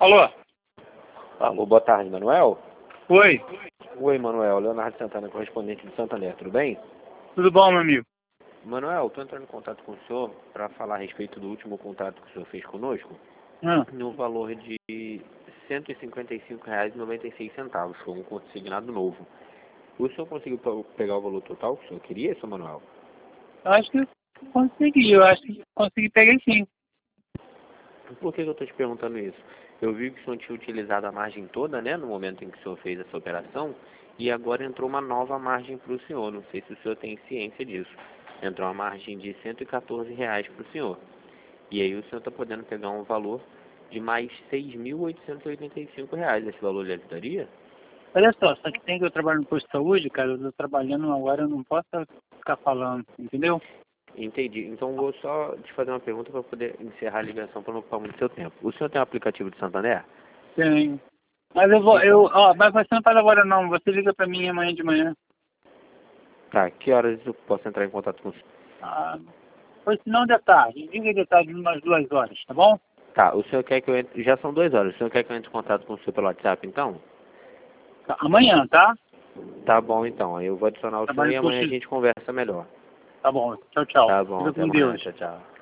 Alô? Alô, boa tarde, Manuel. Oi. Oi, Manuel. Leonardo Santana, correspondente do Santander, tudo bem? Tudo bom, meu amigo? Manuel, estou entrando em contato com o senhor para falar a respeito do último contrato que o senhor fez conosco, no valor de R$ 155,96, foi um consignado novo. O senhor conseguiu pegar o valor total que o senhor queria, seu Manuel? Acho que consegui, eu acho que consegui pegar sim. Por que eu estou te perguntando isso? Eu vi que o senhor tinha utilizado a margem toda, né, no momento em que o senhor fez essa operação, e agora entrou uma nova margem para o senhor. Não sei se o senhor tem ciência disso. Entrou uma margem de R$ 114 para o senhor. E aí o senhor está podendo pegar um valor de mais R$ 6.885. Esse valor lhe ajudaria? Olha só que tem que eu trabalho no posto de saúde, cara, eu tô trabalhando agora, eu não posso ficar falando, entendeu? Entendi. Então vou só te fazer uma pergunta para poder encerrar a ligação para não ocupar muito seu tempo. O senhor tem um aplicativo de Santander? Tenho. Mas mas você não fala agora não, você liga pra mim amanhã de manhã. Tá, que horas eu posso entrar em contato com o senhor? Ah, pois se não de tarde, liga de tarde umas 2 horas, tá bom? Tá, o senhor quer que eu entre... Já são 2 horas. O senhor quer que eu entre em contato com o senhor pelo WhatsApp, então? Tá, amanhã, tá? Tá bom, então. Aí eu vou adicionar o senhor Trabalho e no amanhã a posto. gente conversa melhor. Tá bom, tchau, tchau. Tá bom, Fica até com amanhã. Deus. Tchau, tchau.